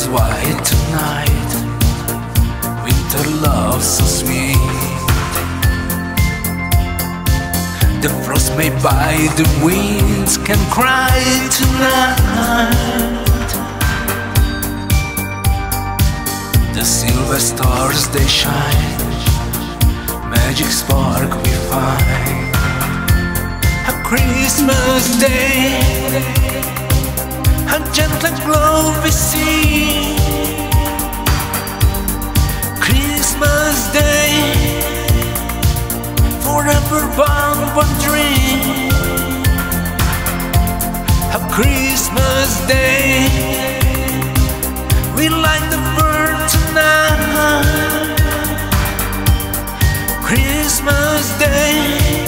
is white tonight, winter love so sweet. The frost made by the winds can cry tonight. The silver stars they shine, magic spark we find. A Christmas day, a gentle glow we see. Christmas Day, forever bound one dream. A Christmas Day, we light the burn tonight. Christmas Day,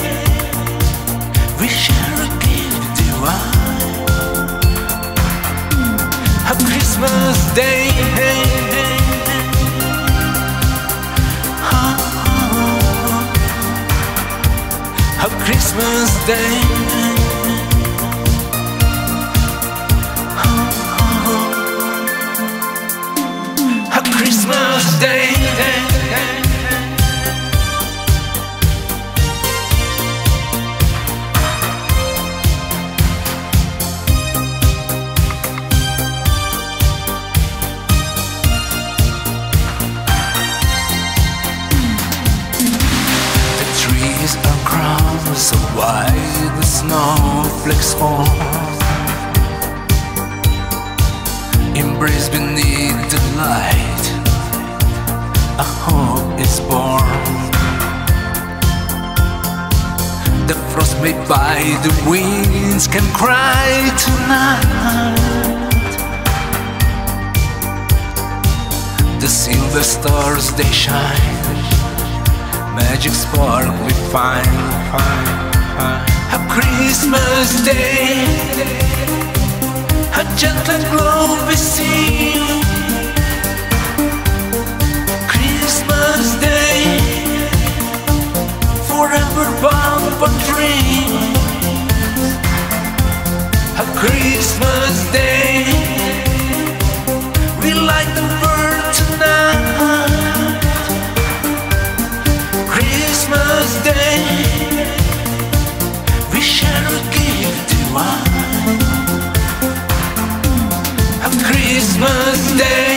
we share a gift divine. A Christmas Day, a Christmas Day, a Christmas Day. Trees are crowned so wide the snowflakes fall. Embraced beneath the light, a hope is born. The frost made by the winds can cry tonight. The silver stars they shine, magic spark we find. A Christmas Day, a gentle glow we see. Christmas Day, forever bound one dream. A Christmas Day, we light the burn tonight. Christmas Day, we share a gift divine. A Christmas Day.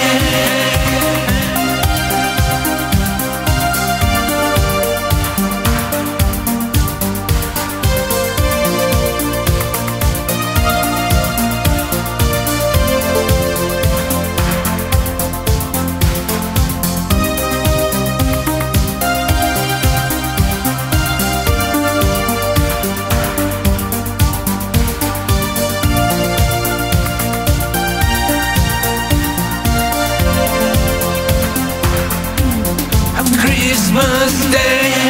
Christmas Day.